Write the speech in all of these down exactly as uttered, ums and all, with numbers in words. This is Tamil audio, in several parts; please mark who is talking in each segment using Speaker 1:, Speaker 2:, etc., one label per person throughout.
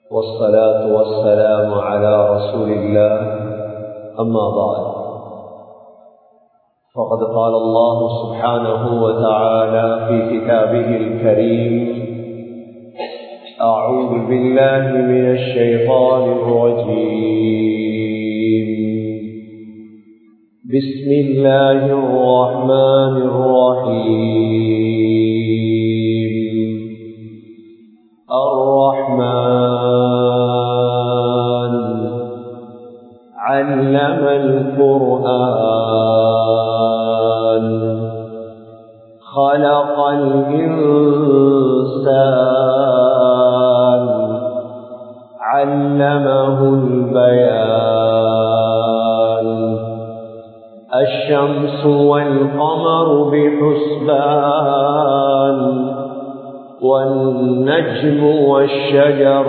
Speaker 1: والصلاة والسلام على رسول الله أما بعد فقد قال الله سبحانه وتعالى في كتابه الكريم أعوذ بالله من الشيطان الرجيم بسم الله الرحمن الرحيم الرحمن علم القرآن خلق الإنسان علمه البيان الشمس والقمر بحسبان والنجم والشجر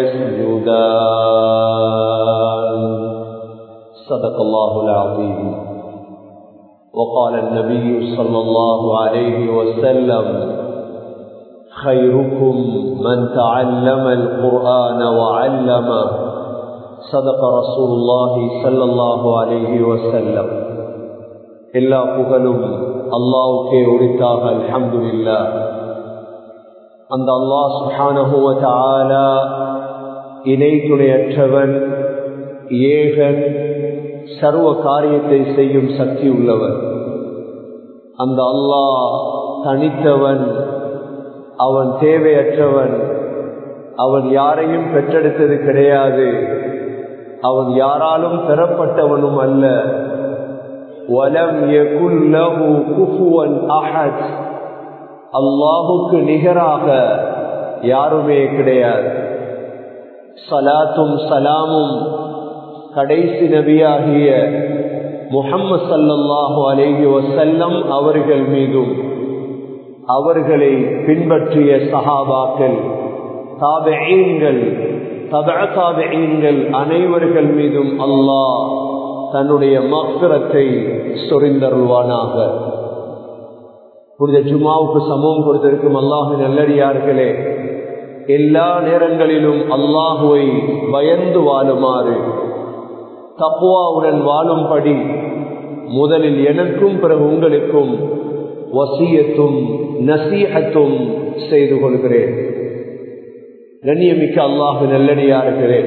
Speaker 1: يسجدان صدق الله العظيم. وقال النبي صلى الله عليه وسلم خيركم من تعلم القرآن وعلمه صدق رسول الله صلى الله عليه وسلم. எல்லா புகழும் அல்லாஹ்வுக்கே உரித்தாக. அல்ஹம்துலில்லாஹ். அந்த அல்லாஹ் சுப்ஹானஹு வ தஆலா இணை துணையற்றவன், ஏகன், சர்வ காரியத்தை செய்யும் சக்தி உள்ளவன். அந்த அல்லாஹ் தனித்தவன், அவன் தேவையற்றவன், அவன் யாரையும் பெற்றெடுத்தது கிடையாது, அவன் யாராலும் பெறப்பட்டவனும் அல்ல. வலம் யகுல் லஹு குஃபுவன் அஹத், அல்லாஹுக்கு நிகராக யாருமே கிடையாது. ஸலாத்தும் ஸலாமும் கடைசி நபியாகிய முஹம்மது ஸல்லல்லாஹு அலைஹி வஸல்லம் அவர்கள் மீதும், அவர்களை பின்பற்றிய சஹாபாக்கள், தாபிஈன்கள், தபஅ தாபிஈன்கள் அனைவர்கள் மீதும் அல்லாஹ் தன்னுடைய மக்ஃபிரத்தை சொரிந்தருள்வானாக. புனித ஜுமாவுக்கு சமூகம் கொடுத்திருக்கும் அல்லாஹ்வின் நல்லடியார்களே, எல்லா நேரங்களிலும் அல்லாஹுவை பயந்து வாழுமாறு, தக்வாவுடன் வாழும்படி முதலில் எனக்கும் பிறகு உங்களுக்கும் வசியத்தும் நசீஹத்தும் செய்து கொள்கிறேன். கண்ணியமிக்க அல்லாஹ்வின் நல்லடியார்களே,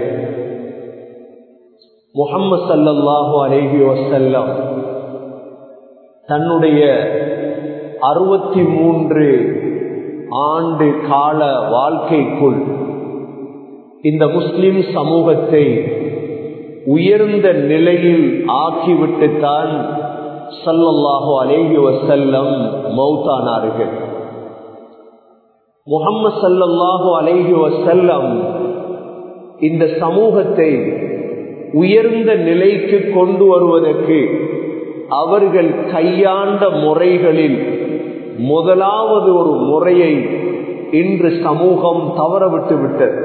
Speaker 1: முஹம்மது ஸல்லல்லாஹு அலைஹி வஸல்லம் தன்னுடைய அறுபத்தி மூன்று ஆண்டு கால வாழ்க்கைக்குள் இந்த முஸ்லிம் சமூகத்தை உயர்ந்த நிலையில் ஆக்கிவிட்டுத்தான் ஸல்லல்லாஹு அலைஹி வஸல்லம் மௌத்தானார்கள். முஹம்மது ஸல்லல்லாஹு அலைஹி வஸல்லம் இந்த சமூகத்தை உயர்ந்த நிலைக்கு கொண்டு வருவதற்கு அவர்கள் கையாண்ட முறைகளில் முதலாவது ஒரு முறையை இன்று சமூகம் தவறவிட்டு விட்டது.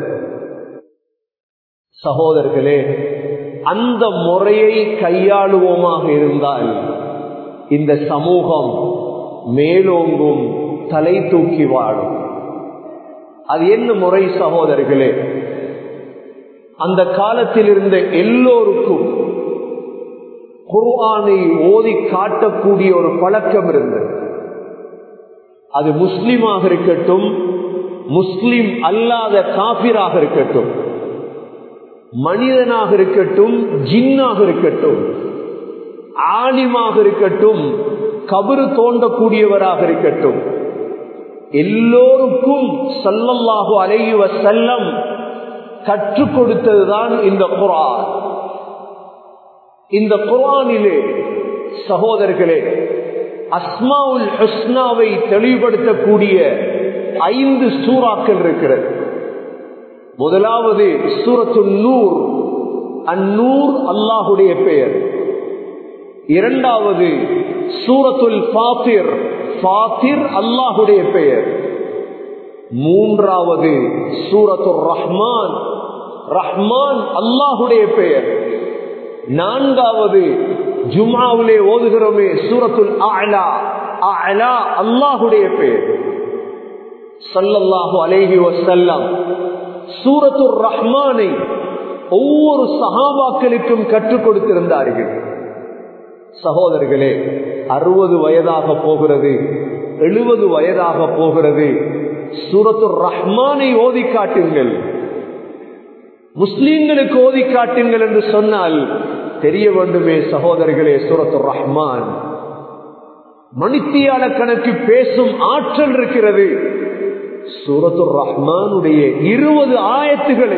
Speaker 1: சகோதரர்களே, அந்த முறையை கையாளுவோமாக இருந்தால் இந்த சமூகம் மேலோங்கும், தலை தூக்கி வாழும். அது என்ன முறை சகோதரர்களே? அந்த காலத்தில் இருந்த எல்லோருக்கும் குர்ஆனை ஓதி காட்டக்கூடிய ஒரு பழக்கம் இருந்தது. அது முஸ்லிமாக இருக்கட்டும், முஸ்லிம் அல்லாத காபிராக இருக்கட்டும், மனிதனாக இருக்கட்டும், ஜின்னாக இருக்கட்டும், ஆலிமாக இருக்கட்டும், கபரு தோண்டக்கூடியவராக இருக்கட்டும், எல்லோருக்கும் ஸல்லல்லாஹு அலைஹி வஸல்லம் கற்றுக் கொடுத்ததுதான் இந்த குர்ஆன். இந்த குர்ஆனிலே சகோதரர்களே, அஸ்மாவுல் ஹுஸ்னாவை தெளிவுபடுத்தக்கூடிய ஐந்து சூறாக்கள் இருக்கிறது. முதலாவது சூரத்துன் நூர். அந்நூர் அல்லாஹுடைய பெயர். இரண்டாவது சூரத்துல் ஃபாத்திர். ஃபாத்திர் அல்லாஹுடைய பெயர். மூன்றாவது சூரத்துர் ரஹ்மான். ரஹ்மான் அல்லாஹுடைய பெயர். நான்காவது ஜும்ஆவிலே ஓதுகிறோமே சூரத்துல் அஅலா. அஅலா அல்லாஹுடைய பெயர். ஸல்லல்லாஹு அலைஹி வஸல்லம் சூரத்துர் ரஹ்மானை ஒவ்வொரு சஹாபாக்களுக்கும் கற்றுக் கொடுத்திருந்தார்கள். சகோதரர்களே, அறுபது வயதாக போகிறது, எழுபது வயதாக போகிறது, சூரத்துர் ரஹ்மானை ஓதி காட்டுங்கள், முஸ்லிம்களுக்கு ஓதி காட்டுங்கள் என்று சொன்னால் தெரிய வேண்டுமே சகோதரர்களே. சூரத்துர் ரஹ்மான் மணித்தியால கணக்கு பேசும் ஆற்றல் இருக்கிறது. சூரத்துர் ரஹ்மானுடைய இருபது ஆயத்துகளை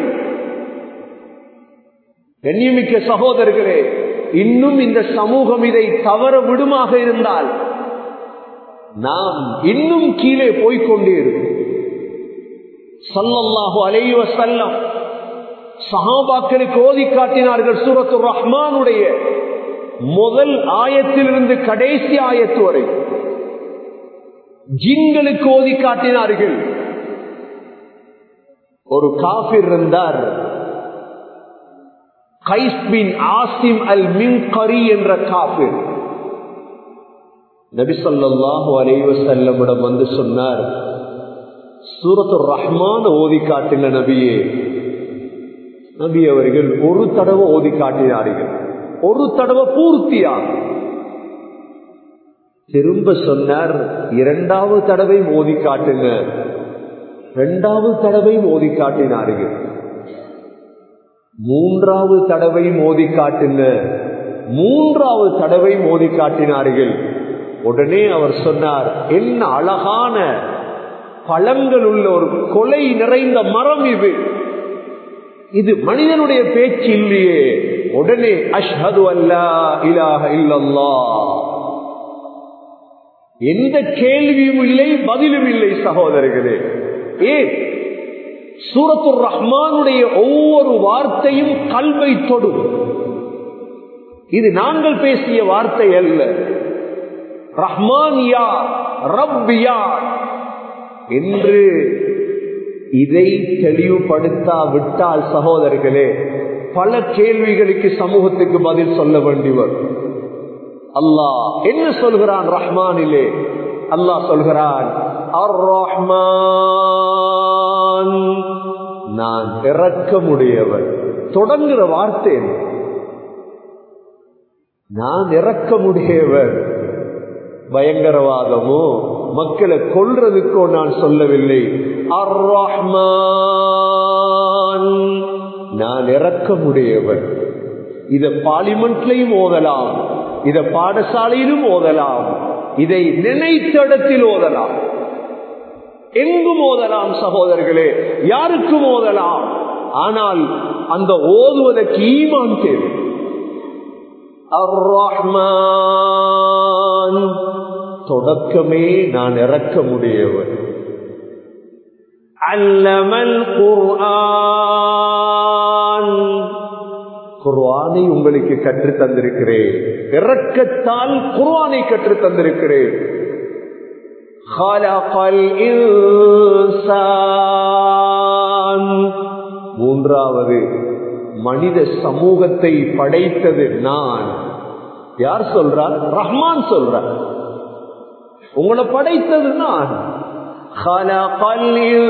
Speaker 1: கண்ணியமிக்க சகோதரர்களே, இன்னும் இந்த சமூகம் இதை தவற விடுமாக இருந்தால் நாம் இன்னும் கீழே போய்கொண்டே இருக்கும். ஸல்லல்லாஹு அலைஹி வஸல்லம் சஹாபாக்களுக்கு ஓதி காட்டினார்கள் சூரத்துர் ரஹ்மானுடைய முதல் ஆயத்திலிருந்து கடைசி ஆயத்து வரை. ஜின்களுக்கு ஓதி காட்டினார்கள். ஒரு காஃபிர் இருந்தார், கைஸ் பின் ஆசிம் அல் மின்கரி என்ற காஃபிர். நபி ஸல்லல்லாஹு அலைஹி வஸல்லமிடம் வந்து சொன்னார், சூரத்துர் ரஹ்மான் ஓதி காட்டுங்க நபியே. நபி அவர்கள் ஒரு தடவை ஓதி காட்டினார்கள், ஒரு தடவை பூர்த்தியா. திரும்ப சொன்னார், இரண்டாவது தடவை ஓதி காட்டுங்க. இரண்டாவது தடவை ஓதி காட்டினார்கள். மூன்றாவது தடவை மோதி காட்டுங்க. மூன்றாவது தடவை மோதி காட்டினார்கள். உடனே அவர் சொன்னார், என்ன அழகான பழங்கள் உள்ள ஒரு கொலை நிறைந்த மரம் இது, இது மனிதனுடைய பேச்சு இல்லையே. உடனே அஷ்ஹது அல்லா இலாஹ இல்லல்லாஹ், எந்த கேள்வியும் இல்லை, பதிலும் இல்லை. சகோதரர்களே, ஏன் சூரத்துர் ரஹ்மானுடைய ஒவ்வொரு வார்த்தையும் கல்வை தொடும். இது நாங்கள் பேசிய வார்த்தை அல்ல. ரஹ்மான் யார், ரப் யார் என்று இதை தெளிவுபடுத்தா விட்டால் சகோதரர்களே, பல கேள்விகளுக்கு சமூகத்துக்கு பதில் சொல்ல வேண்டியவர். அல்லாஹ் என்ன சொல்கிறான் ரஹ்மானிலே? அல்லாஹ் சொல்கிறான், அர் ரஹ்மான், நான் இரக்கமுடையவன். தொடங்குற வார்த்தை நான் இரக்கமுடையவன். பயங்கரவாதமோ மக்களை கொல்றதுக்கோ நான் சொல்லவில்லை. அர் ரஹ்மான், நான் இரக்கமுடையவன். இத பார்லிமெண்ட்லையும் ஓதலாம், இத பாடசாலையிலும் ஓதலாம், இதை நினைத்த இடத்தில் ஓதலாம், எங்கும் ஓதலாம். சகோதரர்களே, யாருக்கும் ஓதலாம். ஆனால் அந்த ஓதுவதற்கு ஈமான் தேவை. அர் ரஹ்மான், தொடக்கமே நான் இரக்கமுடையவன். அல்லமல் குர்ஆன், குர்ஆனை உங்களுக்கு கற்று தந்திருக்கிறேன். இரக்கத்தால் குர்ஆனை கற்று தந்திருக்கிறேன். خلقல் இன்சான், மூன்றாவது மனித சமூகத்தை படைத்தது நான். யார் சொல்றார்? ரஹ்மான் சொல்றார். உங்களை படைத்தது நான். خلقல்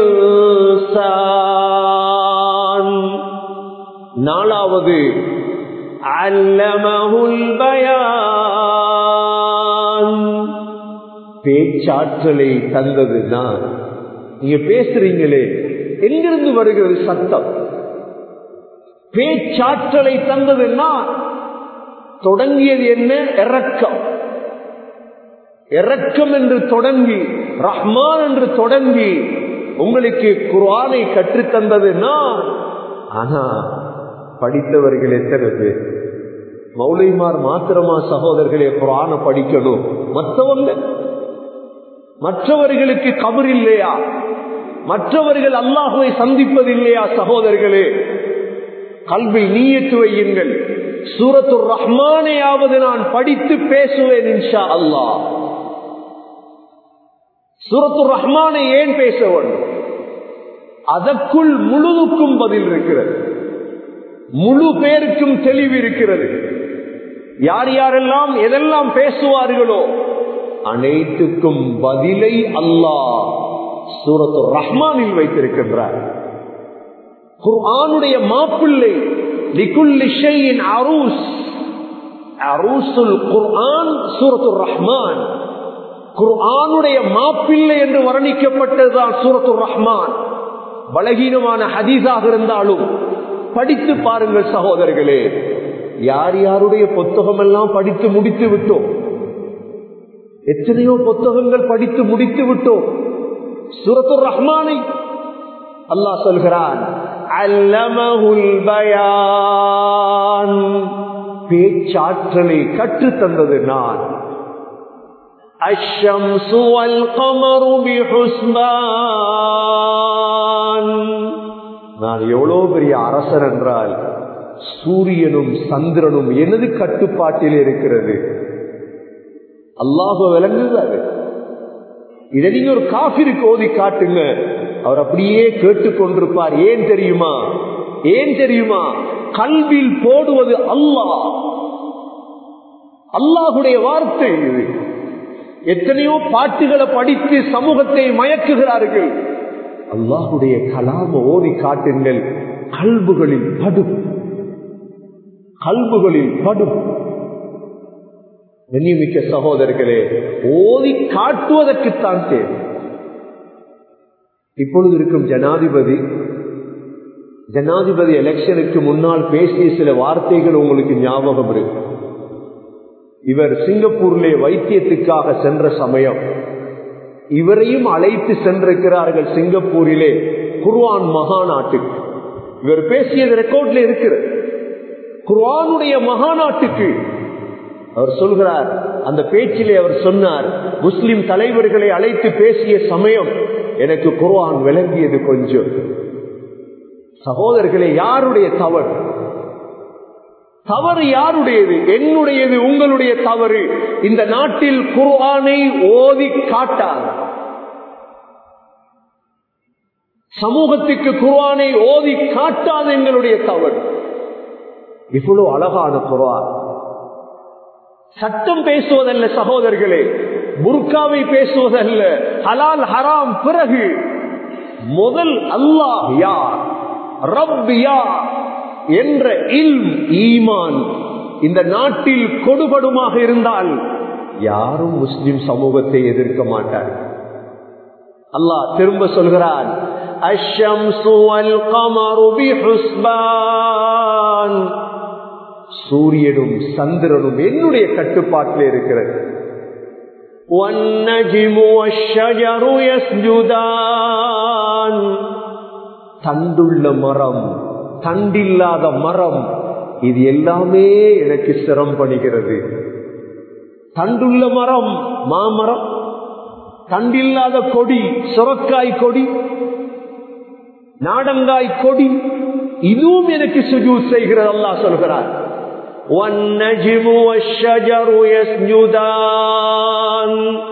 Speaker 1: இன்சான். நாலாவது அல்லமஹுல் பயான், பேச்சாற்றலை தந்தது நான். நீங்க பேசுறீங்களே, எங்கிருந்து வருகிறது சத்தம்? பேச்சாற்றலை தந்தது நான். தொடங்கியது என்ன? இரக்கம். இரக்கம் என்று தொடங்கி, ரஹ்மான் என்று தொடங்கி உங்களுக்கு குர்ஆனை கற்றுத்தந்தது நான். ஆனா படித்தவர்கள் எத்தனை பேர்? மௌலைமார் மாத்திரமா சகோதரர்களே குர்ஆனை படிக்கணும்? மற்றவங்க மற்றவர்களுக்கு கபர் இல்லையா? மற்றவர்கள் அல்லாஹ்வை சந்திப்பதில்லையா? சகோதரர்களே, கல்வில் நீயத்து வையுங்கள். சூரத்துர் ரஹ்மானையாவது நான் படித்து பேசுவேன் இன்ஷா அல்லாஹ். சூரத்துர் ரஹ்மானை ஏன் பேச வேண்டும்? அதற்குள் முழுதுக்கும் பதில் இருக்கிறது, முழு பேருக்கும் தெளிவு இருக்கிறது. யார் யாரெல்லாம் எதெல்லாம் பேசுவார்களோ அனைத்துக்கும் பதிலை அல்லாஹ் சூரத்துர் ரஹ்மானில் வைத்திருக்கின்றார். குர்ஆனுடைய மாப்பிள்ளை. லிகுல்லி ஷைஇன் அரூஸ். அரூசுல் குர்ஆன் சூரத்துர் ரஹ்மான். குர்ஆனுடைய மாப்பிள்ளை என்று வர்ணிக்கப்பட்டதுதான் சூரத்துர் ரஹ்மான். பலகீனமான ஹதீஸாக இருந்தாலும் படித்து பாருங்கள் சகோதரர்களே. யார் யாருடைய புத்தகம் எல்லாம் படித்து முடித்து விட்டோம். எத்தனையோ புத்தகங்கள் படித்து முடித்து விட்டோம். சூரத்துர் ரஹ்மானை அல்லாஹ் சொல்கிறான், அல்லமஹுல் பயான், பேச்சாற்றலை கற்று தந்தது நான். அஷ்ஷம்ஸு வல் கமரு பிஹுஸ்பான், நான் எவ்வளவு பெரிய அரசர் என்றால் சூரியனும் சந்திரனும் எனது கட்டுப்பாட்டில் இருக்கிறது. அல்லாஹ் விளங்குது. இதை நீங்க ஒரு காஃபிருக்கு ஓதி காட்டுங்க, அவர் அப்படியே கேட்டுக்கொண்டிருப்பார். ஏன் தெரியுமா? ஏன் தெரியுமா? கல்வியில் போடுவது அல்லாஹ், அல்லாஹுடைய வார்த்தை இது. எத்தனையோ பாட்டுகளை படித்து சமூகத்தை மயக்குகிறார்கள். அல்லாஹுடைய கலாம ஓதி காட்டுங்கள், கல்புகளில் படும், கல்புகளில் படும். கண்ணியமிக்க சகோதரர்களே, ஓதி காட்டுவதற்குத்தான் தேவை. இப்பொழுது இருக்கும் ஜனாதிபதி ஜனாதிபதி எலெக்ஷனுக்கு முன்னால் பேசிய சில வார்த்தைகள் உங்களுக்கு ஞாபகம் இருக்கு. இவர் சிங்கப்பூரிலே வைத்தியத்துக்காக சென்ற சமயம் இவரையும் அழைத்து சென்றிருக்கிறார்கள் சிங்கப்பூரிலே குர்ஆன் மகாநாட்டுக்கு. இவர் பேசியது ரெக்கார்ட்ல இருக்கிறது. குர்ஆனுடைய மகாநாட்டுக்கு அவர் சொல்கிறார். அந்த பேச்சிலே அவர் சொன்னார், முஸ்லிம் தலைவர்களை அழைத்து பேசிய சமயம் எனக்கு குர்ஆன் விளங்கியது கொஞ்சம். சகோதரர்களே, யாருடைய தவறு? தவறு யாருடையது? என்னுடையது, உங்களுடைய தவறு. இந்த நாட்டில் குர்ஆனை ஓதி காட்டாது, சமூகத்துக்கு குர்ஆனை ஓதி காட்டாது எங்களுடைய தவறு. இவ்வளவு அழகான குர்ஆன். சட்டம் பேசுவதல்ல சகோதரர்களே, புர்காவை பேசுவதல்ல, ஹலால் ஹராம் பிறகு முதல் அல்லாஹ் யார், ரப் யார் என்ற இல்ம், ஈமான் இந்த நாட்டில் கொடுபடுமாக இருந்தால் யாரும் முஸ்லிம் சமூகத்தை எதிர்க்க மாட்டார்கள். அல்லாஹ் திரும்ப சொல்கிறான், அஷ்ஷம்ஸு வல் கமரு பிஹுஸ்பான், சூரியனும் சந்திரனும் என்னுடைய கட்டுப்பாட்டில் இருக்கிறது. வன்னஜ்மு வஷ்ஷஜரு யஸ்ஜுதான், தண்டுள்ள மரம், தண்டில்லாத மரம், இது எல்லாமே எனக்கு சிரம் படுகிறது. தண்டுள்ள மரம் மாமரம், தண்டில்லாத கொடி சுரக்காய் கொடி, நாடங்காய் கொடி, இதுவும் எனக்கு சுஜூத் செய்கிறது. அல்லாஹ் சொல்கிறார், وَالنَّجْمُ وَالشَّجَرُ يَسْجُدَانِ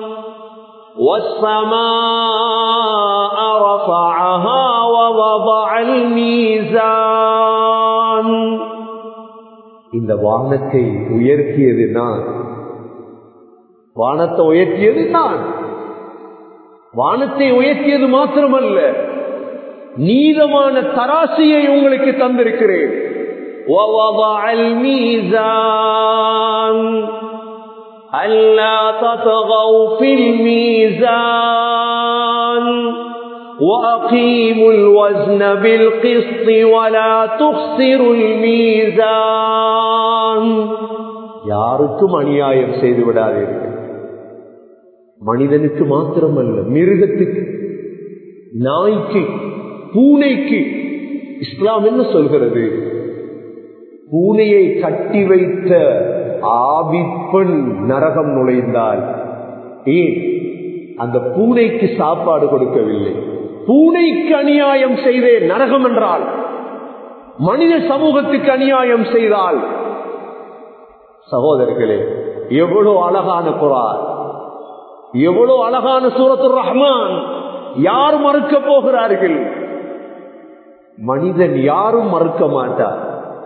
Speaker 1: وَالسَّمَاءَ رَفَعَهَا وَوَضَعَ الْمِيزَانَ, இந்த வானத்தை உயர்த்தியது நான், வானத்தை உயர்த்தியது நான். வானத்தை உயர்த்தியது மாத்திரமல்ல, நீதமான தராசியை உங்களுக்கு தந்திருக்கிறேன். وَوَضَعَ الْمِيزَانَ أَلَّا تَطْغَوْا فِي الْمِيزَانِ وَأَقِيمُوا الْوَزْنَ بِالْقِسْطِ وَلَا تُخْسِرُوا الْمِيزَانَ, யாருக்கும் அநியாயம் செய்து விடாதீர்கள். மனிதனுக்கு மாத்திரமல்ல, மிருகத்துக்கு, நாய்க்கு, பூனைக்கு இஸ்லாம் என்ன சொல்கிறது? பூனையை கட்டி வைத்த ஆபிப்பெண் நரகம் நுழைந்தால் ஏன் அந்த பூனைக்கு சாப்பாடு கொடுக்கவில்லை? பூனைக்கு அநியாயம் செய்தே நரகம் என்றால் மனித சமூகத்துக்கு அநியாயம் செய்தால், சகோதரர்களே, எவ்வளவு அழகான குர்ஆன், எவ்வளவு அழகான சூரத்துர் ரஹ்மான். யார் மறுக்க போகிறார்கள்? மனிதன் யாரும் மறுக்க மாட்டார்.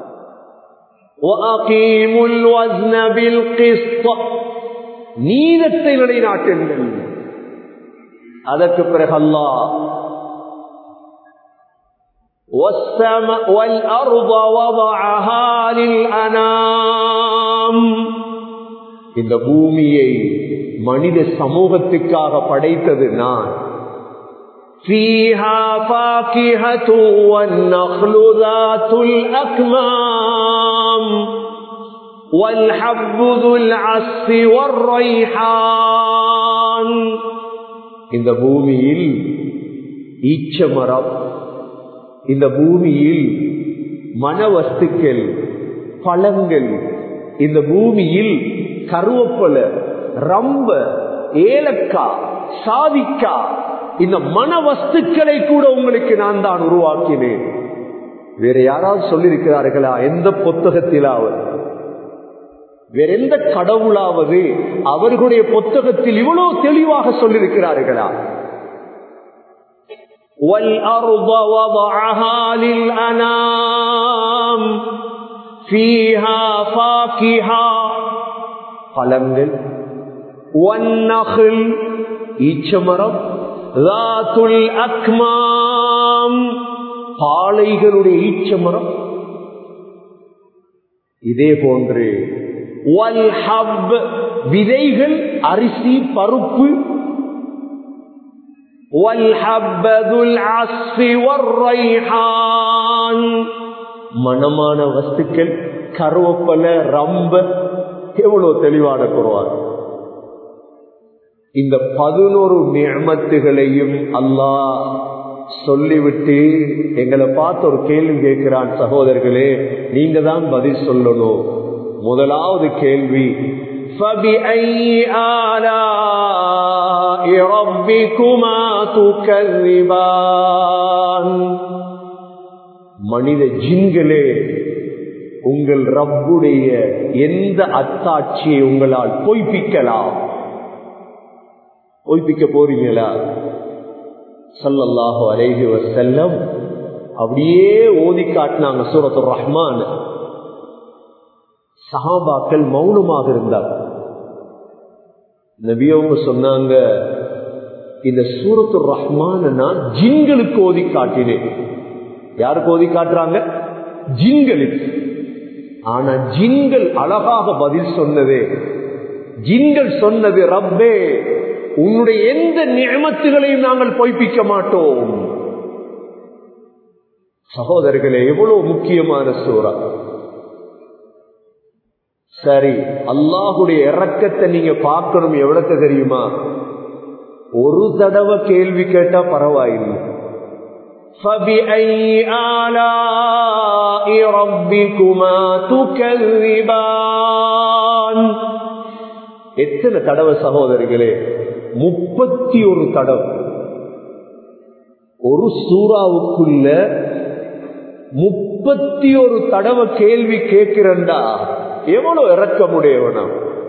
Speaker 1: وَأَقِيمُوا الْوَزْنَ بِالْقِسْطِ, நீதத்தை நிலைநாட்டுங்கள். அதற்கு பிறகு அல்லாஹ் وَالْأَرْضَ وَضَعَهَا لِلْأَنَامِ இந்த பூமியை மனித சமூகத்துக்காக படைத்தது நான். فِيهَا فَاكِهَةٌ وَالنَّخْلُ ذَاتُ الْأَكْمَامِ وَالْحَبُّ ذُو الْعَصْفِ وَالرَّيْحَانُ இந்த பூமியில் ஈச்சமரம், இந்த பூமியில் மனவஸ்துக்கள், பழங்கள், இந்த பூமியில் கருவேப்பில, ரம்ப, ஏலக்காய், சாதிக்காய், இந்த மனவஸ்துக்களை கூட உங்களுக்கு நான் தான் உருவாக்கினேன். வேற யாராவது சொல்லியிருக்கிறார்களா? எந்த புத்தகத்திலாவது, வேற எந்த கடவுளாவது அவர்களுடைய புத்தகத்தில் இவ்வளவு தெளிவாக சொல்லியிருக்கிறார்களா? وَالْأَرْضَ وَضَعَهَا لِلْأَنَامِ فِيهَا فَاكِهَةٌ பழங்கள், وَالنَّخْلُ ஈச்சமரம், ذَاتُ الْأَكْمَامِ பாளைகளுடைய ஈச்சமரம், இதே போன்று وَالْحَبُّ விதைகள், அரிசி, பருப்பு, وَالْحَبَّ ذُو الْعَصْفِ وَالرَّيْحَانُ மனமான வஸ்துக்கள், கருவேப்பில, ரம்ப, எவ்வளவு தெளிவான குர்ஆன். இந்த பதினோரு நிஅமத்துகளையும் அல்லாஹ் சொல்லிவிட்டு எங்களை பார்த்து ஒரு கேள்வி கேட்கிறான். சகோதரர்களே, நீங்க தான் பதில் சொல்லணும். முதலாவது கேள்வி, فَبِأَيِّ آلَاءِ رَبِّكُمَا تُكَذِّبَانِ மனித ஜின்களே, உங்கள் ரப்புடைய எந்த அத்தாட்சியை உங்களால் பொய்ப்பிக்கலாம்? பொய்ப்பிக்க போறீங்களா? ஸல்லல்லாஹு அலைஹி வஸல்லம் அப்படியே ஓதி காட்டினாங்க சூரத்துர் ரஹ்மான். சஹாபாக்கள் மௌனமாக இருந்தார். நபி அவங்க சொன்னாங்க, இந்த சூரத்துர் ரஹ்மான் நான் ஜின்களுக்கு ஓதி காட்டினேன். யாருக்கு ஓதி காட்டுறாங்க? ஜின்களுக்கு. ஆனா ஜின்கள் அழகாக பதில் சொன்னதே, ஜின்கள் சொன்னது, ரப்பே உன்னுடைய எந்த நிஅமத்துகளையும் நாங்கள் பொய்ப்பிக்க மாட்டோம். சகோதரர்களே, எவ்வளவு முக்கியமான சூரா. சரி, அல்லாஹுடைய இரக்கத்தை நீங்க பார்க்கணும். எவ்வளவு தெரியுமா? ஒரு தடவை கேள்வி கேட்டா பரவாயில்லை. فَبِأَيِّ آلَاءِ رَبِّكُمَا تُكَذِّبَانِ எத்தனை தடவை சகோதரர்களே? முப்பத்தி ஒரு தடவை. ஒரு சூறாவுக்குள்ள முப்பத்தி ஒரு தடவை கேள்வி கேட்கிறண்டா எவ்வளவு இரக்கமுடையவனா?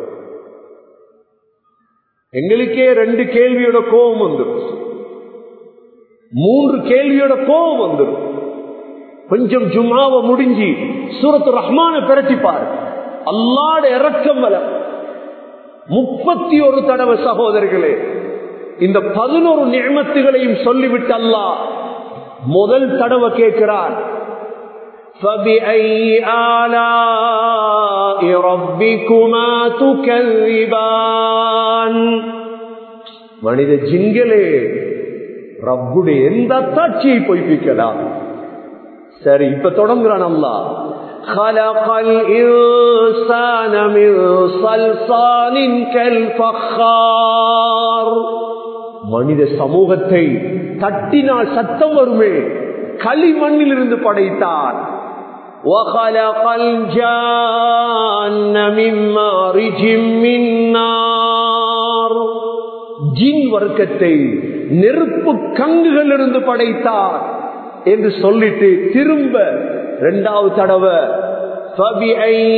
Speaker 1: எங்களுக்கே ரெண்டு கேள்வியோட கோபம் வந்துடும், மூன்று கேள்வியோட கோபம் வந்துடும். கொஞ்சம் ஜும்ஆவை முடிஞ்சு சூரத்து ரஹ்மானை பிரட்டிப்பார். அல்லாஹ்வுடைய இரக்கம் வல முப்பத்தி ஒரு தடவை. சகோதரர்களே, இந்த பதினோரு நிஅமத்துகளையும் சொல்லிவிட்டு அல்லாஹ் முதல் தடவை கேட்கிறார், فَبِأَيِّ آلَاءِ رَبِّكُمَا تُكَذِّبَانِ மனித ஜின்களே, ரப்புடைய எந்த அத்தாட்சியை பொய்ப்பிக்கலாம்? சரி, இப்ப தொடங்குறான் அல்லாஹ். خَلَقَ الْإِنسَانَ مِنْ صَلْصَالٍ كَالْفَخَّارِ மனித சமூகத்தை தட்டினால் சத்தம் வருமே, களிமண்ணில் இருந்து படைத்தான். وَخَلَقَ الْجَانَّ مِنْ مَارِجٍ مِنْ نَارٍ ஜின் வர்க்கத்தை நெருப்பு கங்குகள் இருந்து படைத்தார் என்று சொல்லிட்டு திரும்ப இரண்டாவது தடவை فَبِأَيِّ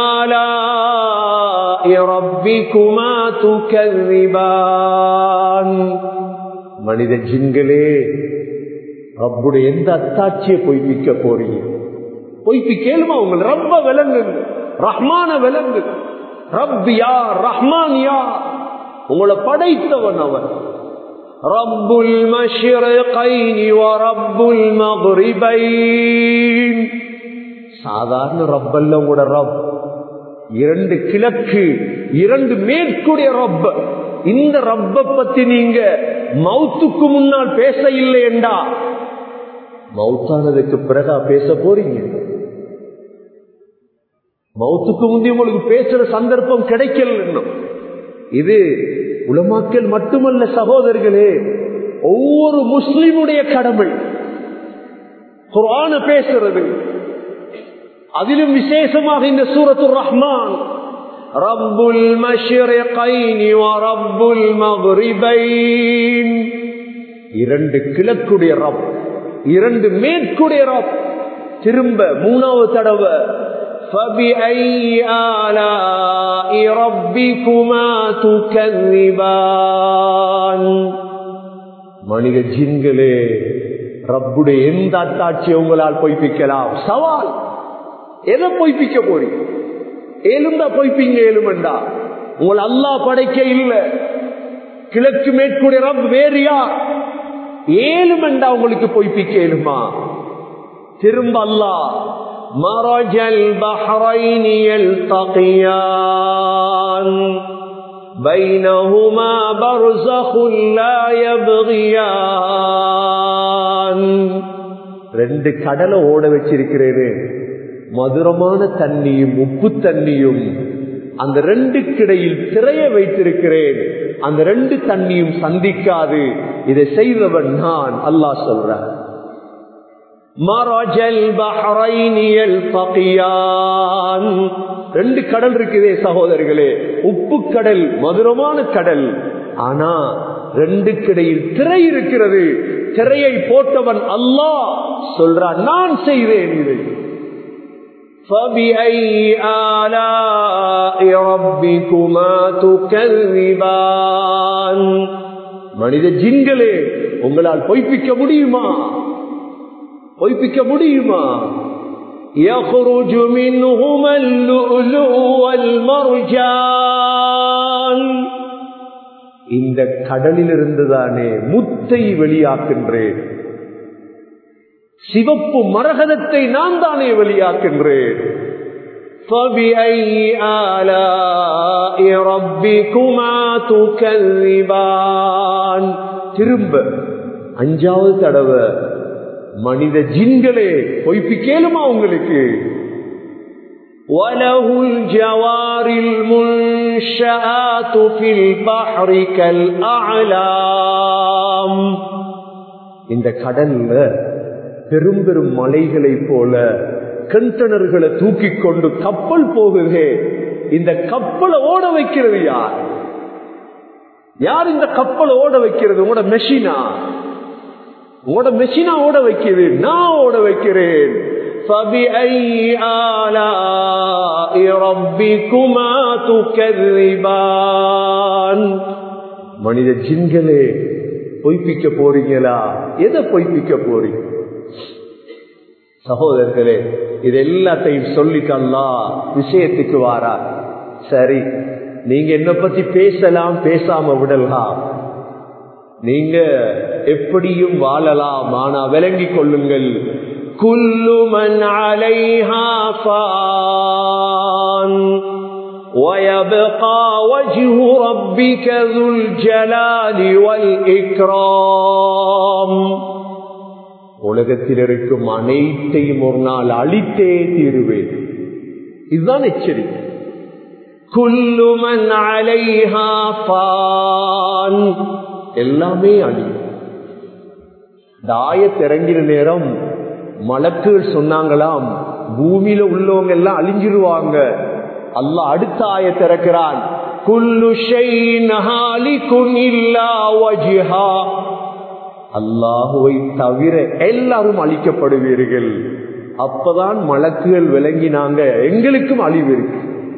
Speaker 1: آلَاءِ رَبِّكُمَا تُكَذِّبَانِ மனித ஜின்களே, ரப்புடைய எந்த அத்தாட்சியை பொய்ப்பிக்க போறீங்க? பொய்ப்பிக்கேலுமா? உங்கள் ரப்ப விலங்கு, ரஹ்மான விலங்கு. ரப் யார், ரஹ்மான் யார்? உங்களை படைத்தவன் அவன். ரப்புல் மஷ்ரிகைனி வ ரப்புல் மக்ரிபைன். சாதாரண ரப்பல்ல உங்களோட ரப், இரண்டு கிழக்கு இரண்டு மேற்குடைய ரப்ப. இந்த ரப்ப பத்தி நீங்க மௌத்துக்கு முன்னால் பேச இல்லை என்றா மௌத்தானதுக்கு பிறகா பேச போறீங்க? மௌத்துக்கு முந்தைய உங்களுக்கு பேசுற சந்தர்ப்பம் கிடைக்கல. இது உலமாக்கள் மட்டுமல்ல சகோதரர்களே, ஒவ்வொரு முஸ்லிமுடைய கடமை குர்ஆன பேசுறது. அதிலும் விசேஷமாக இந்த சூரத்துர் ரஹ்மான், ரப்புல் மஷ்ரிகைனி வ ரப்புல் மக்ரிபைன், இரண்டு கிழக்குடைய ரப், இரண்டு மேற்குடைய ரப். திரும்ப மூணாவது தடவை فَبِأَيِّ آلَاءِ رَبِّكُمَا تُكَذِّبَانِ. மனித ஜின்களே, ரப்புடைய எந்த அத்தாட்சியை உங்களால் பொய்ப்பிக்கலாம்? சவால். எதை பொய்ப்பிக்க போறீங்க? ஏழுண்டா பொய்ப்பீங்க. ஏழுமண்டா உங்களை அல்லாஹ் படைக்க இல்ல. கிழக்கு மேற்குடைய ரப் வேறியா? ஏழுமண்டா உங்களுக்கு பொய்ப்பிக்க ஏழுமா? திரும்ப அல்லாஹ் மரஜல் பஹ்ரைனி யல்தகியான் பைனஹுமா பர்ஸகுன் லா யப்கியான். ரெண்டு கடலை ஓட வச்சிருக்கிறேன், மதுரமான தண்ணியும் உப்பு தண்ணியும். அந்த ரெண்டு கிடையில் திரைய வைத்திருக்கிறேன், அந்த ரெண்டு தண்ணியும் சந்திக்காது. இதை செய்தவன் நான், அல்லாஹ் சொல்றான். மரஜல் பஹ்ரைனி யல்தகியான். ரெண்டு கடல் இருக்குதே சகோதரர்களே, உப்பு கடல், மதுரமான கடல். ஆனா ரெண்டு கிடையில் திரை இருக்கிறது. திரையை போட்டவன் அல்லாஹ் சொல்றான், நான் செய்தேன் இதை. فَبِأَيِّ آلَاءِ رَبِّكُمَا تُكَذِّبَانِ. மனித ஜின்களே, உங்களால் பொய்ப்பிக்க முடியுமா? பொய்ப்பிக்க முடியுமா? يَخْرُجُ مِنْهُمَا اللُّؤْلُؤُ وَالْمَرْجَانُ. இந்த கடலில் இருந்துதானே முத்தை வெளியாக்கின்றேன். சிவப்பு மரகதத்தை நான் தானே வெளியாக்கின்றேன். فَبِأَيِّ آلَاءِ رَبِّكُمَا تُكَذِّبَانِ. திரும்ப அஞ்சாவது தடவை, மனித ஜின்களே, பொய்ப்பிக்கேலுமா உங்களுக்கு? وَلَهُ الْجَوَارِ الْمُنشَآتُ فِي الْبَحْرِ كَالْأَعْلَامِ. இந்த கடல்ல பெரும் பெரும் மலைகளை போல கண்டனர்களை தூக்கி கொண்டு கப்பல் போகுதே, இந்த கப்பலை ஓட வைக்கிறது யார்? யார் இந்த கப்பலை ஓட வைக்கிறது? உங்களோட மெஷினா? உங்களோட மெஷினா ஓட வைக்கிறது? நான் ஓட வைக்கிறேன். فَبِأَيِّ آلَاءِ رَبِّكُمَا تُكَذِّبَانِ. மனித ஜின்களே, பொய்ப்பிக்க போறீங்களா? எதை பொய்ப்பிக்க போறீங்க? சகோதரர்களே, இது எல்லாத்தையும் சொல்லிக்கலாம், விஷயத்துக்கு வாரா. சரி, நீங்க என்ன பத்தி பேசலாம், பேசாம விடலாம், நீங்க எப்படியும் வாழலாம். ஆனா விளங்கிக் கொள்ளுங்கள், குல்லு மன் அலைஹா ஃபான் وَيَبْقَى وَجْهُ رَبِّكَ ذُو الْجَلَالِ وَالْإِكْرَامِ. உலகத்தில் இருக்கும் அனைத்தையும் ஒரு நாள் அழித்தே தீருவேன். இதுதான் எச்சரிக்கை. குல்லு மன் அலைஹா ஃபான், எல்லாமே அழியும். தாயத் இறங்கின நேரம் மலக்குகள் சொன்னாங்களாம், பூமியில உள்ளவங்க எல்லாம் அழிஞ்சிருவாங்க. அல்லாஹ் அடுத்த ஆயத் திறக்கிறான், குல்லு ஷைஇன் ஹாலிகுன் இல்லா வஜ்ஹா. அல்லாஹுவை தவிர எல்லாரும் அழிக்கப்படுவீர்கள். அப்பதான் மலக்குகள் விளங்கினாங்க, எங்களுக்கும் அழிவு இருக்கு.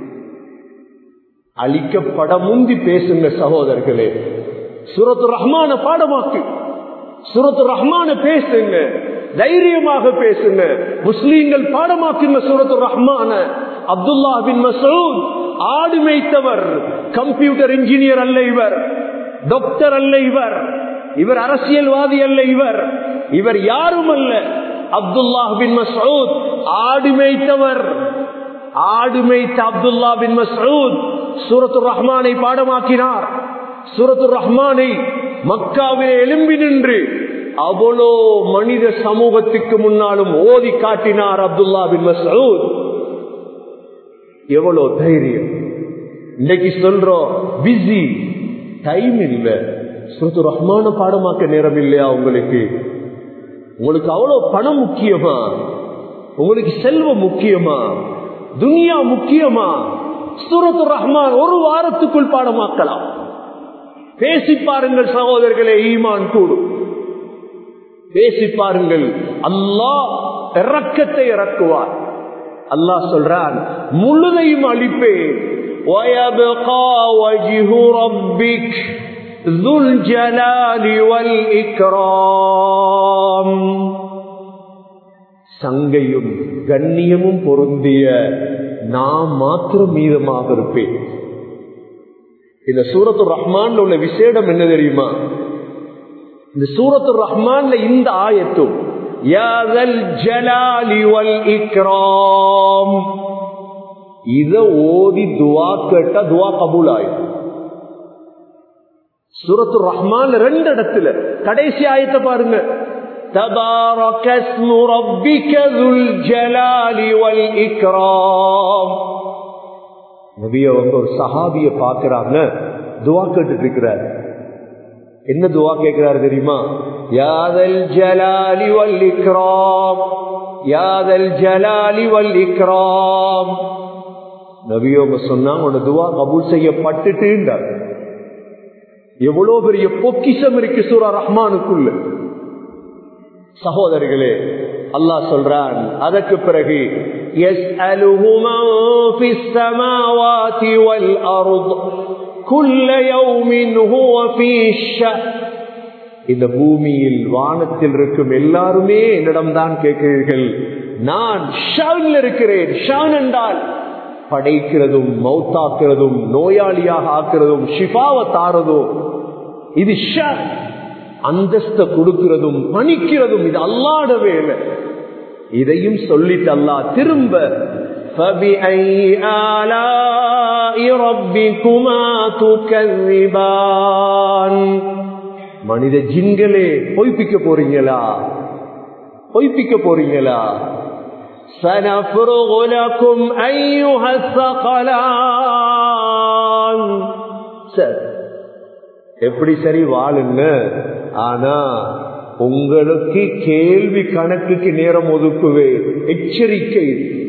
Speaker 1: அழிக்கப்பட முந்தி பேசுங்க சகோதரர்களே. சூரத்து ரஹ்மான பாடமாக்கு, சூரத்து ரஹ்மான பேசுங்க, தைரியமாக பேசுங்க. முஸ்லீம்கள் பாடமாக்குங்க சூரத்து ரஹ்மான. அப்துல்லா பின் மஸ்ஊத் ஆடு மேய்த்தவர், கம்ப்யூட்டர் இன்ஜினியர் அல்ல இவர், டாக்டர் அல்ல இவர், இவர் அரசியல்வாதி அல்ல, இவர் இவர் யாரும் அல்ல. அப்துல்லாஹ் பின் மஸ்ஊத் ஆடு மேய்த்தவர். ஆடு மேய்த்த அப்துல்லாஹ் பின் மஸ்ஊத் சூரத்துர் ரஹ்மானை பாடமாக்கினார். சூரத்துர் ரஹ்மானை மக்காவிலே எழும்பி நின்று அவ்வளோ மனித சமூகத்துக்கு முன்னாலும் ஓதி காட்டினார் அப்துல்லாஹ் பின் மஸ்ஊத். எவ்வளோ தைரியம்! இன்னைக்கு சொல்றோம் பிஸி, டைம் இல்ல. சூரத்துர் ரஹ்மான பாடமாக்க நேரம் இல்லையா உங்களுக்கு? உங்களுக்கு அவ்வளவு பணம் முக்கியமா? உங்களுக்கு செல்வம் முக்கியமா? துனியா முக்கியமா? சூரத்துர் ரஹ்மான் ஒரு வாரத்துக்குள் பாடமாக்கலாம். பேசி பாருங்கள் சகோதரர்களே, ஈமான் கூடும். பேசி பாருங்கள், அல்லாஹ் இரக்கத்தை இறக்குவார். அல்லாஹ் சொல்றான், முழுதையும் அளிப்பேன். وَيَبْقَى وَجْهُ رَبِّكَ ذُو الْجَلَالِ وَالْإِكْرَامِ. சங்கையும் கண்ணியமும் பொருந்திய நாம் மாத்திரம் மீதமாக இருப்பேன். இந்த சூரத்துர் ரஹ்மான்ல உள்ள விசேடம் என்ன தெரியுமா? இந்த சூரத்துர் ரஹ்மான்ல இந்த ஆயத்தும் யா தல் ஜலாலி வல் இக்ராம் இத ஓதி துஆ கேட்டா துஆ கபூல் ஆயிடும். சூரத்துர் ரஹ்மான் ரெண்டு இடத்துல கடைசி ஆயத்தை பாருங்க, தபாரக இஸ்மு ரப்பிக துல் ஜலாலி வல் இக்ராம். நபி அவங்க ஒரு சஹாபியை பார்க்கிறாங்க, துஆ கேட்டுட்டு இருக்கிறார். என்ன துஆ கேட்கிறாரு தெரியுமா? யா தல் ஜலாலி வல் இக்ராம், யா தல் ஜலாலி வல் இக்ராம். நபி அவங்க சொன்னாங்க, உன்னோட துஆ கபூல் செய்யப்பட்டுட்டார். எவ்வளவு பெரிய பொக்கிஷம் இருக்கு சூரா ரஹ்மானுக்குள்ள. சகோதரர்களே, அல்லாஹ் சொல்றான் அதற்கு பிறகு யஸ்அலுஹு மன் ஃபிஸ் ஸமாவாதி வல் அர்த் குல்ல யௌமின் ஹுவ ஃபீ ஷஅன். இந்த பூமியில் வானத்தில் இருக்கும் எல்லாருமே என்னிடம்தான் கேட்கிறீர்கள், நான் ஷஅன்ல இருக்கிறேன். ஷஅன் என்றால் படைக்கிறதும் மௌத்தாக்குறதும் நோயாளியாக ஆக்குறதும் ஷிஃபாவை தாரதும். இது ஷஅன், அந்தஸ்தை கொடுக்கிறதும் பணிக்கிறதும். இது அல்லாஹ்வுடைய வேலை. இதையும் சொல்லிட்டு அல்லாஹ் திரும்ப فَبِأَيِّ آلَاءِ رَبِّكُمَا تُكَذِّبَانِ. மனித ஜின்களே, பொய்ப்பிக்க போறீங்களா? பொய்ப்பிக்க போறீங்களா? سَنَفْرُغُ لَكُمْ أَيُّهَا الثَّقَلَانِ. சரி, எப்படி சரி வாழுங்க, ஆனா உங்களுக்கு கேள்வி கணக்குக்கு நேரம் ஒதுக்குவேன். எச்சரிக்கை.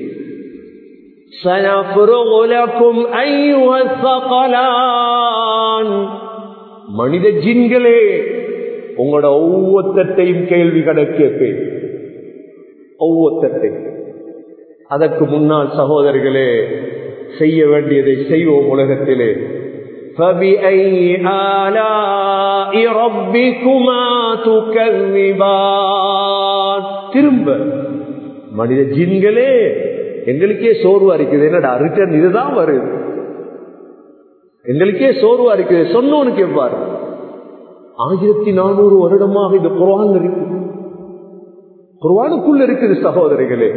Speaker 1: سَنَفْرُغُ لَكُمْ أَيُّهَا الثَّقَلَانِ. மனித ஜின்களே, உங்களோட ஒவ்வொருத்தையும் கேள்வி கணக்கு கேட்பேன். ஒவ்வொருத்தையும். அதற்கு முன்னால் சகோதரர்களே, செய்ய வேண்டியதை செய்வோம் உலகத்திலே. فَبِأَيِّ آلَاءِ رَبِّكُمَا تُكَذِّبَانِ. திரும்ப மனித ஜின்களே, எங்களுக்கே சோர்வா இருக்குது. என்னடா ரிட்டர்ன் இதுதான் வருது. எங்களுக்கே சோர்வா இருக்குது. சொன்னோன்னு கேட்பார். ஆயிரத்தி நானூறு வருடமாக இது குர்ஆன் இருக்கு, குர்ஆனுக்குள்ள இருக்குது சகோதரிகளே.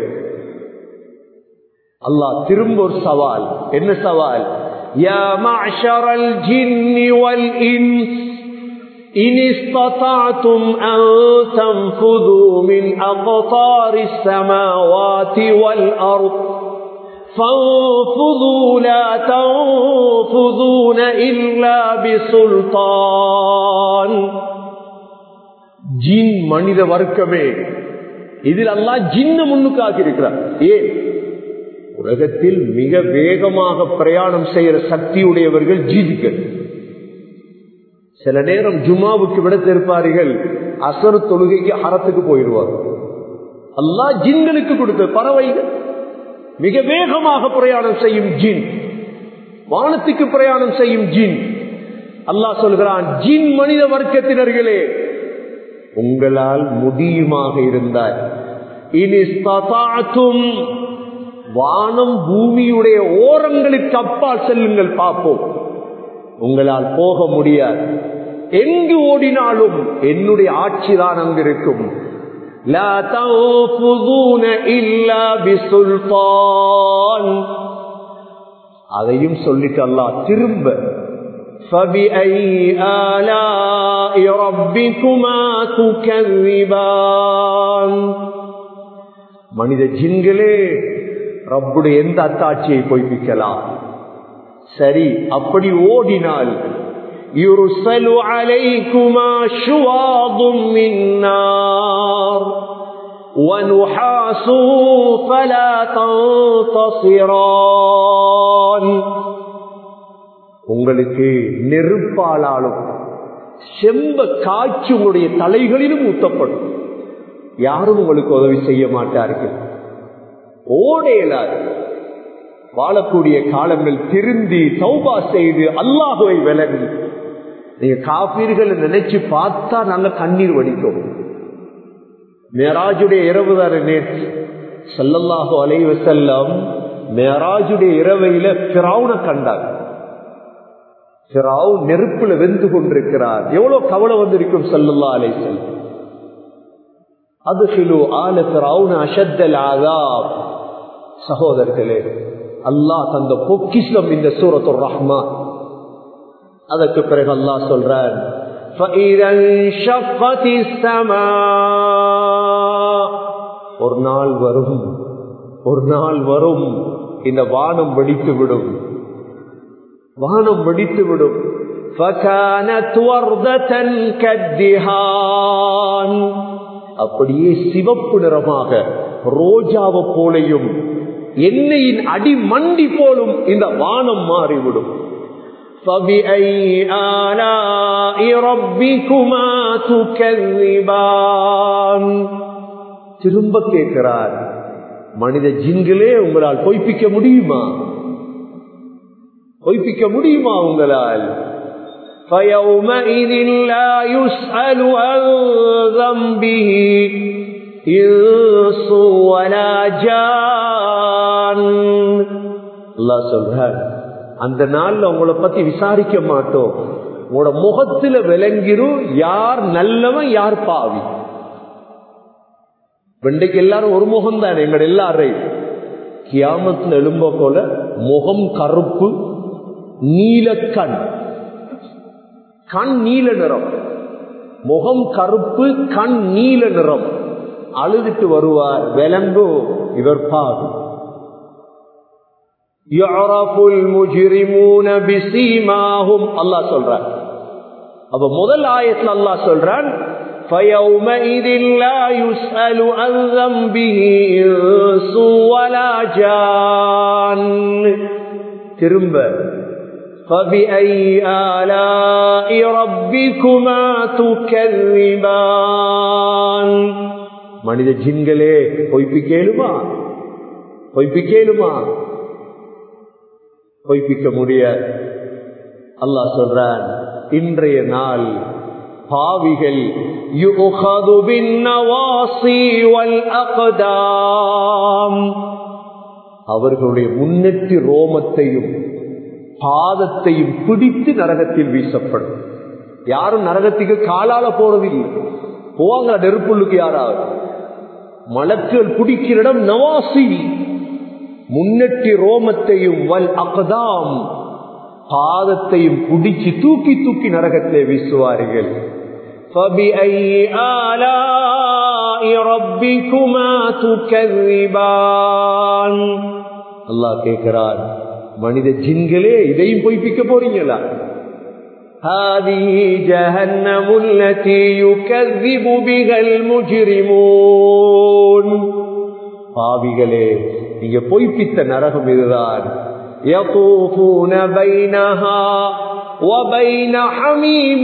Speaker 1: அல்லாஹ் திரும்ப ஒரு சவால். என்ன சவால்? யா மஅஷரல் ஜின்னி வல் இன்ஸ் இன் இஸ்ததஅதும் அன் தன்ஃபுது மின் அக்தாரிஸ் ஸமாவாதி வல் அர்த் ஃபன்ஃபுது லா தன்ஃபுதுன இல்லா பிசுல்தான். ஜின் மனித வர்க்கமே, இதில் அல்லாஹ் ஜின்ன முன்னுக்காக்கி இருக்கிறார். ஏன்? உலகத்தில் மிக வேகமாக பிரயாணம் செய்கிற சக்தியுடையவர்கள் ஜின்கள். சில நேரம் ஜுமாவுக்கு விட இருப்பார்கள், அசர் தொழுகைக்கு ஹரத்துக்கு போயிடுவார். அல்லாஹ் ஜின்களுக்கு கொடுத்த பறவைகள் மிக வேகமாக பிரயாணம் செய்யும் ஜின், வானத்துக்கு பிரயாணம் செய்யும் ஜின். அல்லாஹ் சொல்கிறான், ஜின் மனித வர்க்கத்தினர்களே, உங்களால் முடியுமாக இருந்தால் இனிஸ்ததாதும் வானம் பூமியுடைய ஓரங்களுக்கு அப்பால் செல்லுங்கள், பார்ப்போம். உங்களால் போக முடியாது. எங்கு ஓடினாலும் என்னுடைய ஆட்சி தான் அங்கு இருக்கும். லா தன்ஃபுதூன இல்லா பிசுல்தான். அதையும் சொல்லிட்டு அல்லாஹ் திரும்ப فَبِأَيِّ آلَاءِ رَبِّكُمَا تُكَذِّبَانِ. மனித ஜின்களே, ரப்புடைய எந்த அத்தாட்சியை பொய்ப்பிக்கலாம்? சரி, அப்படி ஓடினால் யுர்சலு அலைக்குமா ஷுவாதும் மின் நார் வனுஹாசு ஃபலா தன்தஸிரான். உங்களுக்கு நெருப்பாளாலும் செம்ப காய்ச்சி உங்களுடைய தலைகளிலும் ஊத்தப்படும். யாரும் உங்களுக்கு உதவி செய்ய மாட்டார்கள். ஓடேலாது. வாழக்கூடிய காலங்கள் திருந்தி தௌபா செய்து அல்லாஹுவை விலகி நீங்க காபீர்கள் நினைச்சு பார்த்தா நாங்க கண்ணீர் வடிக்கும். மேராஜுடைய இரவு தானே நேற்று. ஸல்லல்லாஹு அலைஹி வஸல்லம் மேராஜுடைய இரவையில ஃபிரௌனை கண்டார். ஃபிரௌன் நெருப்புல வெந்து கொண்டிருக்கிறார். எவ்வளவு கவலை வந்திருக்கும் ஸல்லல்லாஹு அலைஹி வஸல்லம். அத்கிலு ஆல ஃபிரௌன அஷத்தல் அஸாப். சகோதரர்களே, அல்லாஹ் தந்த பொக்கிஷம் இந்த சூரத்துர் ரஹ்மான். அதற்கு பிறகு அல்லாஹ் சொல்றான், فَإِذَا انشَقَّتِ السَّمَاءُ. ஒரு நாள் வரும், ஒரு நாள் வரும் இந்த வானம் வெடித்து விடும். வானம் வெடித்து விடும். فَكَانَتْ وَرْدَةً كَالدِّهَانِ. அப்படியே சிவப்பு நிறமாக ரோஜாவை போலையும் எண்ணெயின் அடி மண்டி போலும் இந்த வானம் மாறிவிடும். فَبِأَيِّ آلَاءِ رَبِّكُمَا تُكَذِّبَانِ. திரும்ப கேட்கிறார், மனித ஜின்களே, உங்களால் பொய்ப்பிக்க முடியுமா? பொய்ப்பிக்க முடியுமா உங்களால்? فَيَوْمَئِذٍ لَا يُسْأَلُ عَنْ ذَنبِهِ إِنسٌ وَلَا جَانٌ. அல்லாஹ் சொல்றார், அந்த நாள்ல உங்களை பத்தி விசாரிக்க மாட்டோம். உங்களோட முகத்துல விளங்கிரும் யார் நல்லவன் யார் பாவி. வெண்டைக்கு எல்லாரும் ஒரு முகம் தான் எங்க எல்லாரையும். கியாமத்துல எழும்ப போல முகம் கருப்பு, நீல கண், கண் நீல நிறம், முகம் கருப்பு, கண் நீல நிறம். அழுதுட்டு வருவார், விளங்கோ இவர் பாவி. யஅரஃபுல் முஜ்ரிமூன பிஸீமாஹும். அல்லாஹ் சொல்றான். அப்ப முதல் ஆயத்துல அல்லாஹ் சொல்றான், فَيَوْمَئِذٍ لَا يُسْأَلُ عَنْ ذَنبِهِ إِنسٌ وَلَا جَانٌ. திரும்ப فَبِأَيِّ آلَاءِ رَبِّكُمَا تُكَذِّبَانِ. மனித ஜின்களே, பொய்ப்பிக்கேலுமா? பொய்ப்பிக்கேலுமா? பொய்ப்பிக்க முடியாது. அல்லாஹ் சொல்றான், இன்றைய நாள் பாவிகள் யுஅஹது பின்னவாசி வல் அக்தாம். அவர்களுடைய முன்னெற்றி ரோமத்தையும் பாதத்தையும் பிடித்து நரகத்தில் வீசப்படும். யாரும் நரகத்துக்கு காலால போறதில்லை. போவாங்க நெருப்புள்ளுக்கு யாராவது. மலக்குகள் பிடிக்கிற இடம் நவாசி, முன்னெற்றி ரோமத்தையும் வல் அக்தாம் பாதத்தையும் பிடிச்சு தூக்கி தூக்கி நரகத்திலே வீசுவார்கள். فَبِأَيِّ آلَاءِ رَبِّكُمَا تُكَذِّبَانِ. அல்லாஹ் கேட்கிறார், மனித ஜின்களே, இதையும் பொய்ப்பிக்க போறீங்களா? هَذِهِ جَهَنَّمُ الَّتِي يُكَذِّبُ بِهَا الْمُجْرِمُونَ. பாவிகளே, நீங்க பொய்ப்பித்த நரகம் இதுதான். يَطُوفُونَ بَيْنَهَا وَبَيْنَ حَمِيمٍ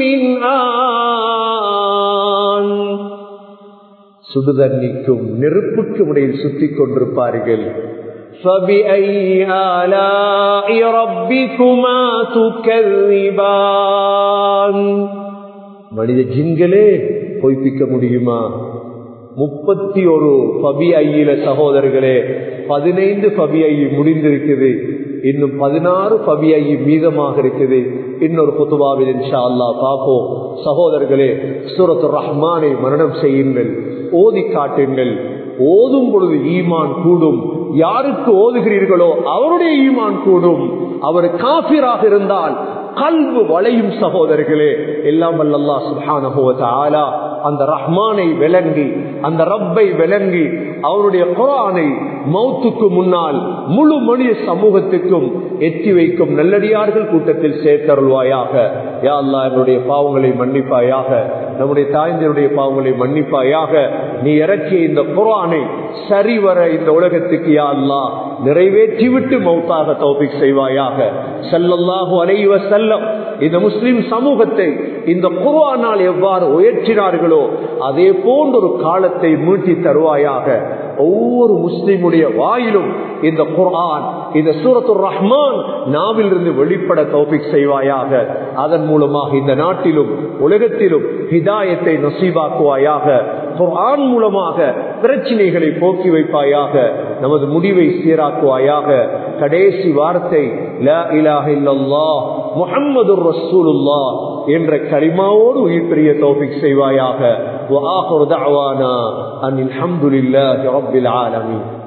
Speaker 1: آنٍ. சுடுதண்ணிக்கும் நெருப்புக்கும் இடையில் சுற்றிக் கொண்டிருப்பார்கள். فَبِأَيِّ آلَاءِ رَبِّكُمَا تُكَذِّبَانِ. மனித ஜின்களே, பொய்ப்பிக்க முடியுமா? முப்பத்தி ஒரு பபி ஐயில சகோதரர்களே, பதினைந்து பபி ஐ முடிந்திருக்குது. இன்னும் பதினாறு பபி ஐ மீதமாக இருக்குது. இன்னொரு குத்துபாவில் இன்ஷா அல்லாஹ் பார்ப்போம். சகோதரர்களே, சூரத்துர் ரஹ்மானை மரணம் செய்யுங்கள், ஓதி காட்டுங்கள். ஓதும் பொழுது ஈமான் கூடும். யாருக்கு ஓதுகிறீர்களோ அவருடைய ஈமான் கூடும். அவர் காஃபிராக இருந்தால் கல்பு வளையும். சகோதரர்களே, எல்லாம் வல்ல அல்லாஹ் சுப்ஹானஹு வ தஆலா அந்த ரஹ்மானை விளங்கி, அந்த ரப்பை விளங்கி, அவருடைய குர்ஆனை மௌத்துக்கு முன்னால் முழு மனித சமூகத்துக்கும் எட்டி வைக்கும் நல்லடியார்கள் கூட்டத்தில் சேர்த்தருள்வாயாக. யா அல்லாஹ், என்னுடைய பாவங்களை மன்னிப்பாயாக, நம்முடைய தாய்ந்தருடைய பாவங்களை மன்னிப்பாயாக. நீ இறக்கிய இந்த குர்ஆனை சரிவர இந்த உலகத்துக்கு யா அல்லாஹ் நிறைவேற்றிவிட்டு மௌத்தாக தௌஃபீக் செய்வாயாக. ஸல்லல்லாஹு அலைஹி வஸல்லம் இந்த முஸ்லிம் சமூகத்தை இந்த குர்ஆனால் எவ்வாறு உயர்த்தினார்களோ அதே போன்ற ஒரு காலத்தை மீட்டி தருவாயாக. ஒவ்வொரு முஸ்லிமுடைய வாயிலும் இந்த குர்ஆன், இந்த சூரத்துர் ரஹ்மான் நாவில் இருந்து வெளிப்பட தௌஃபீக் செய்வாயாக. அதன் மூலமாக இந்த நாட்டிலும் உலகத்திலும் ஹிதாயத்தை நசீபாக்குவாயாக. குர்ஆன் மூலமாக பிரச்சனைகளை போக்கி வைப்பாயாக. நமது முடிவை சீராக்குவாயாக. கடைசி வார்த்தை லா இலாஹ இல்லல்லாஹ் முஹம்மதுர் ரசூலுல்லாஹ் என்ற கலிமாவோடு உயிர் பெரிய தௌஃபீக் செய்வாயாக. வ ஆகிரு தஅவானா அனில் ஹம்துலில்லாஹி ரப்பில் ஆலமீன்.